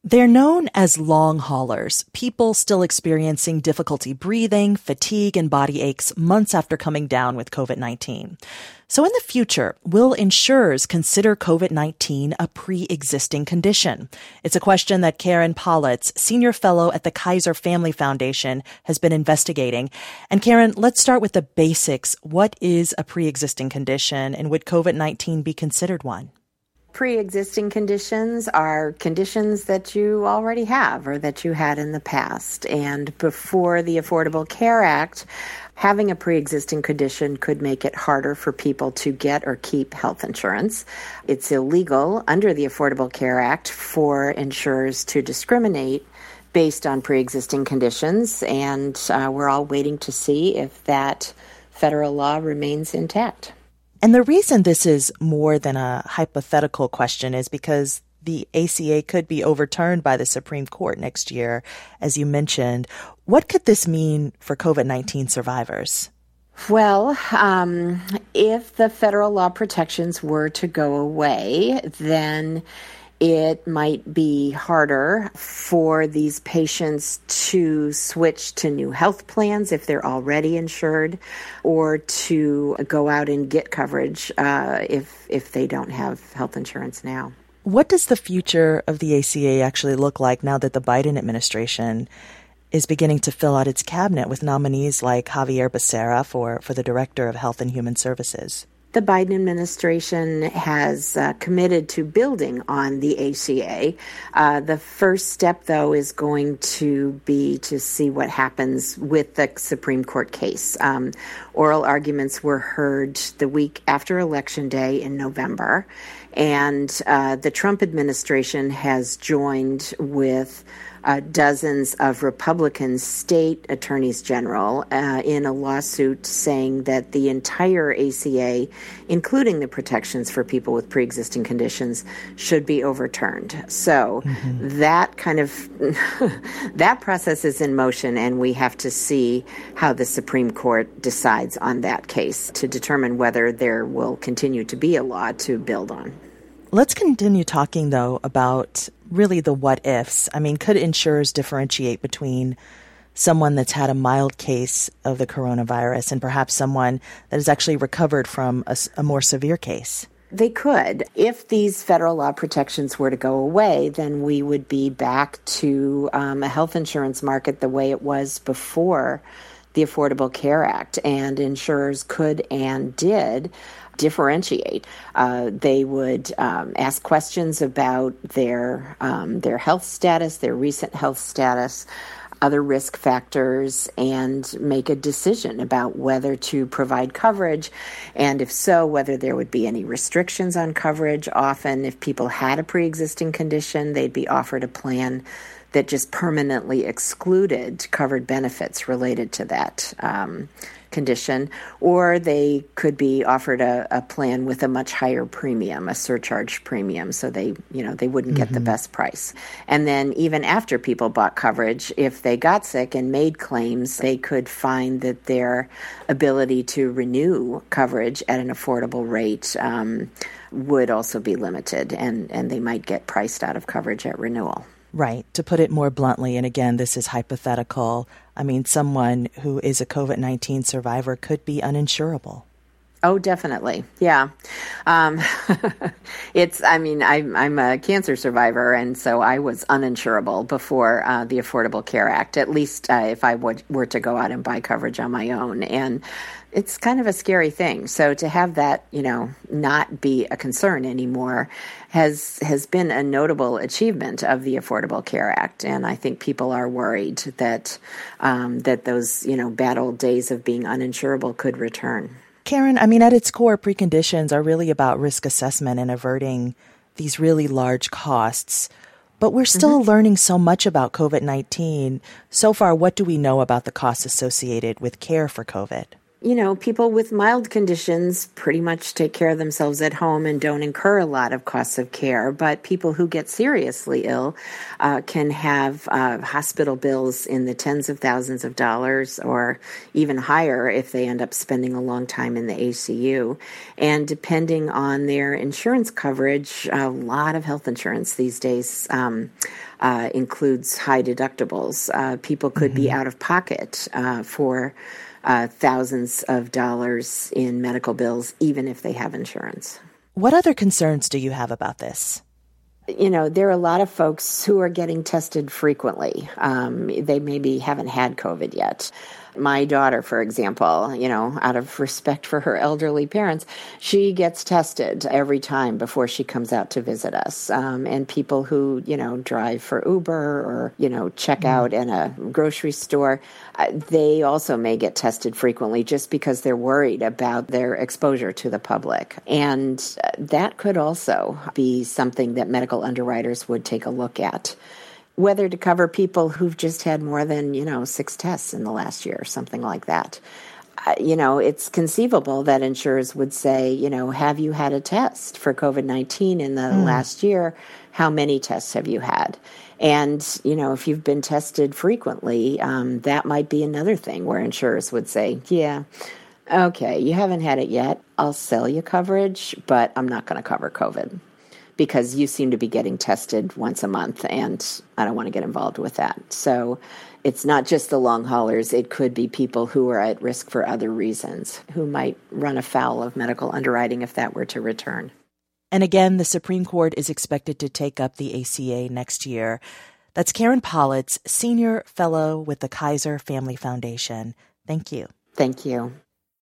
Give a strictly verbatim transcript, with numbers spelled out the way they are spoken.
They're known as long haulers, people still experiencing difficulty breathing, fatigue, and body aches months after coming down with COVID nineteen. So in the future, will insurers consider COVID nineteen a pre-existing condition? It's a question that Karen Politz, senior fellow at the Kaiser Family Foundation, has been investigating. And Karen, let's start with the basics. What is a pre-existing condition, and would COVID nineteen be considered one? Pre-existing conditions are conditions that you already have or that you had in the past. And before the Affordable Care Act, having a pre-existing condition could make it harder for people to get or keep health insurance. It's illegal under the Affordable Care Act for insurers to discriminate based on pre-existing conditions, and uh, we're all waiting to see if that federal law remains intact. And the reason this is more than a hypothetical question is because the A C A could be overturned by the Supreme Court next year, as you mentioned. What could this mean for COVID nineteen survivors? Well, um, if the federal law protections were to go away, then it might be harder for these patients to switch to new health plans if they're already insured, or to go out and get coverage uh, if if they don't have health insurance now. What does the future of the A C A actually look like now that the Biden administration is beginning to fill out its cabinet with nominees like Xavier Becerra for, for the Director of Health and Human Services? The Biden administration has uh, committed to building on the A C A. Uh, the first step, though, is going to be to see what happens with the Supreme Court case. Um, oral arguments were heard the week after Election Day in November, and uh, the Trump administration has joined with Uh, dozens of Republican state attorneys general uh, in a lawsuit saying that the entire A C A, including the protections for people with pre-existing conditions, should be overturned. So mm-hmm. that kind of that process is in motion, and we have to see how the Supreme Court decides on that case to determine whether there will continue to be a law to build on. Let's continue talking, though, about really the what-ifs. I mean, could insurers differentiate between someone that's had a mild case of the coronavirus and perhaps someone that has actually recovered from a, a more severe case? They could. If these federal law protections were to go away, then we would be back to um, a health insurance market the way it was before the Affordable Care Act, and insurers could and did differentiate. Uh, they would um, ask questions about their um, their health status, their recent health status, other risk factors, and make a decision about whether to provide coverage, and if so, whether there would be any restrictions on coverage. Often, if people had a pre-existing condition, they'd be offered a plan that just permanently excluded covered benefits related to that um, condition, or they could be offered a, a plan with a much higher premium, a surcharge premium, so they, you know, they wouldn't mm-hmm. get the best price. And then even after people bought coverage, if they got sick and made claims, they could find that their ability to renew coverage at an affordable rate um, would also be limited, and, and they might get priced out of coverage at renewal. Right. To put it more bluntly, and again, this is hypothetical, I mean, someone who is a COVID nineteen survivor could be uninsurable. Oh, definitely. Yeah. Um, it's, I mean, I'm, I'm a cancer survivor, and so I was uninsurable before uh, the Affordable Care Act, at least uh, if I would, were to go out and buy coverage on my own. And it's kind of a scary thing. So to have that, you know, not be a concern anymore has has been a notable achievement of the Affordable Care Act. And I think people are worried that um, that those, you know, bad old days of being uninsurable could return. Karen, I mean, at its core, preconditions are really about risk assessment and averting these really large costs. But we're still mm-hmm. learning so much about COVID nineteen. So far, what do we know about the costs associated with care for COVID? You know, people with mild conditions pretty much take care of themselves at home and don't incur a lot of costs of care. But people who get seriously ill uh, can have uh, hospital bills in the tens of thousands of dollars or even higher if they end up spending a long time in the A C U. And depending on their insurance coverage, a lot of health insurance these days um, uh, includes high deductibles. Uh, people could mm-hmm. be out of pocket uh, for Uh, thousands of dollars in medical bills, even if they have insurance. What other concerns do you have about this? You know, there are a lot of folks who are getting tested frequently. Um, they maybe haven't had COVID yet. My daughter, for example, you know, out of respect for her elderly parents, she gets tested every time before she comes out to visit us. Um, and people who, you know, drive for Uber or, you know, check mm. out in a grocery store, uh, they also may get tested frequently just because they're worried about their exposure to the public. And uh, that could also be something that medical underwriters would take a look at. Whether to cover people who've just had more than, you know, six tests in the last year or something like that. Uh, you know, it's conceivable that insurers would say, you know, have you had a test for COVID nineteen in the mm. last year? How many tests have you had? And, you know, if you've been tested frequently, um, that might be another thing where insurers would say, yeah, okay, you haven't had it yet. I'll sell you coverage, but I'm not going to cover COVID, because you seem to be getting tested once a month, and I don't want to get involved with that. So it's not just the long haulers. It could be people who are at risk for other reasons, who might run afoul of medical underwriting if that were to return. And again, the Supreme Court is expected to take up the A C A next year. That's Karen Politz, Senior Fellow with the Kaiser Family Foundation. Thank you. Thank you.